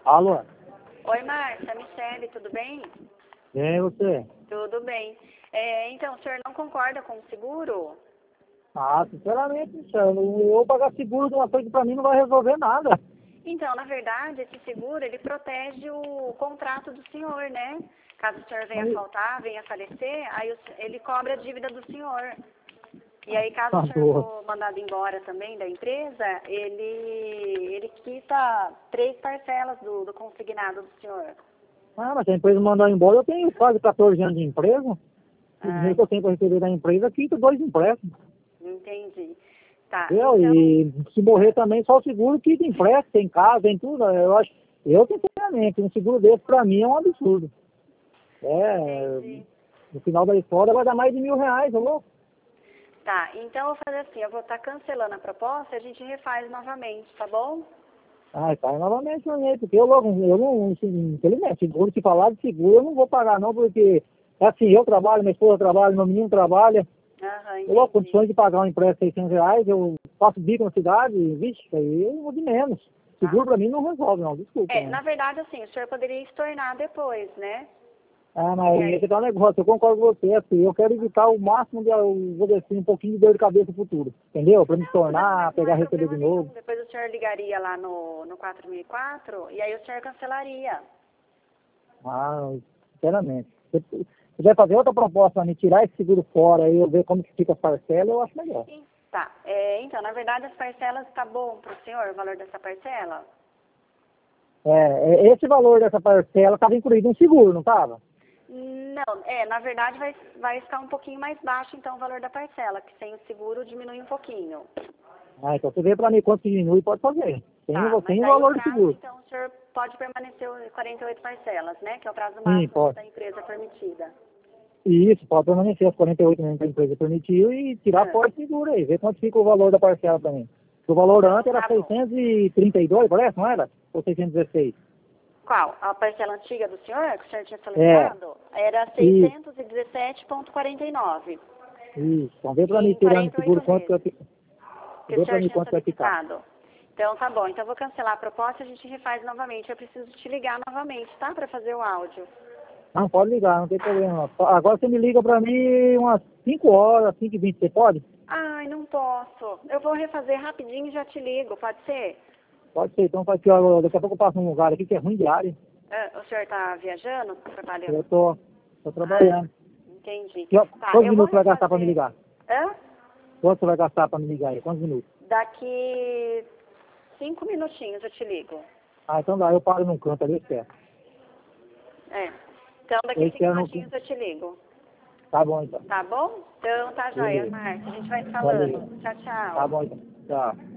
Alô? Oi, Márcia, Michele, tudo bem? Bem, você? Tudo bem. Então, o senhor não concorda com o seguro? Ah, sinceramente, Michel, eu pagar seguro de uma coisa que pra mim não vai resolver nada. Então, na verdade, esse seguro, ele protege o contrato do senhor, né? Caso o senhor venha Mas, faltar, venha falecer, aí ele cobra a dívida do senhor. E aí, caso tá o senhor boa. for mandado embora também da empresa, ele quita 3 parcelas do consignado do senhor. Ah, mas se a empresa mandar embora, eu tenho quase 14 anos de empresa. O Ah, dinheiro que eu tenho para receber da empresa, quita 2 empréstimos. entendi. Tá, Entendeu? então, E se morrer também, só o seguro quita empréstimo, tem casa, tem tudo. Sinceramente, um seguro desse pra mim é um absurdo. É, entendi. no final da história vai dar mais de R$ 1.000, ô louco. Tá, então eu vou fazer assim, eu vou estar cancelando a proposta e a gente refaz novamente, tá bom? Ah, cai novamente no meio, porque eu não, infelizmente, seguro, se falar de seguro, eu não vou pagar não, porque, assim, eu trabalho, minha esposa trabalha, meu menino trabalha, Aham, eu vou entendi. condições de pagar um empréstimo de R$ 600, eu faço bico na cidade, vixe, aí eu vou de menos. Ah. Seguro pra mim não resolve não, desculpa, né? Na verdade, assim, o senhor poderia estornar depois, né? Ah, E mas aí, esse tá um negócio, eu concordo com você, assim, eu quero evitar o máximo de, eu vou dizer assim, um pouquinho de dor de cabeça no futuro, entendeu? Pra me não, tornar, mas não é pegar receber problema de novo. nenhum. Depois o senhor ligaria lá no 4004 e aí o senhor cancelaria. Ah, sinceramente. Se quiser fazer outra proposta para me tirar esse seguro fora e eu ver como que fica as parcelas, eu acho melhor. Tá, então, na verdade, as parcelas, tá bom pro senhor, o valor dessa parcela? Esse valor dessa parcela estava incluído um seguro, não estava? Não, na verdade vai ficar um pouquinho mais baixo, então, o valor da parcela, que sem o seguro diminui um pouquinho. Ah, então você vê para mim quanto que diminui, pode fazer. Tá, mas Sem o aí o valor do prazo, seguro. então, o senhor pode permanecer os 48 parcelas, né? Que é o prazo Sim, máximo pode. da empresa permitida. E isso, pode permanecer as 48 mesmo que a empresa permitiu e tirar Ah, fora o seguro aí, ver quanto fica o valor da parcela também. O valor então, antes era tá bom. 632, parece, não era? Ou 616? Qual? A parcela antiga do senhor, que o senhor tinha É, solicitado? Era isso, 617,49 isso. Então vê para mim em tirando o 48 seguro quanto que vezes, vai ficar. que o Vê para senhor mim tinha quanto vai ficar. solicitado. Então, tá bom. Então, eu vou cancelar a proposta e a gente refaz novamente. Eu preciso te ligar novamente, tá? Para fazer o áudio. Não, pode ligar, não tem problema. Agora você me liga pra mim umas 5 horas, 5h20, você pode? Ai, não posso. Eu vou refazer rapidinho e já te ligo, pode ser? Pode ser, então faz que ó, daqui a pouco eu passo num lugar aqui que é ruim de área. O senhor tá viajando, Eu trabalhando? tô Ah, trabalhando. entendi. Tá, Quantos eu vou minutos você vai gastar pra me refazer. ligar? Hã? Quanto você vai gastar pra me ligar aí? Quantos minutos? Daqui 5 minutinhos eu te ligo. Ah, então dá, eu paro num canto ali, eu espero. É. Então, Eu daqui 5 espero no... minutinhos eu te ligo. Tá bom então. Tá bom? Então, tá joia, Beleza. Márcia. A gente vai Valeu. falando. Tchau, Tá tchau. bom então. Tchau.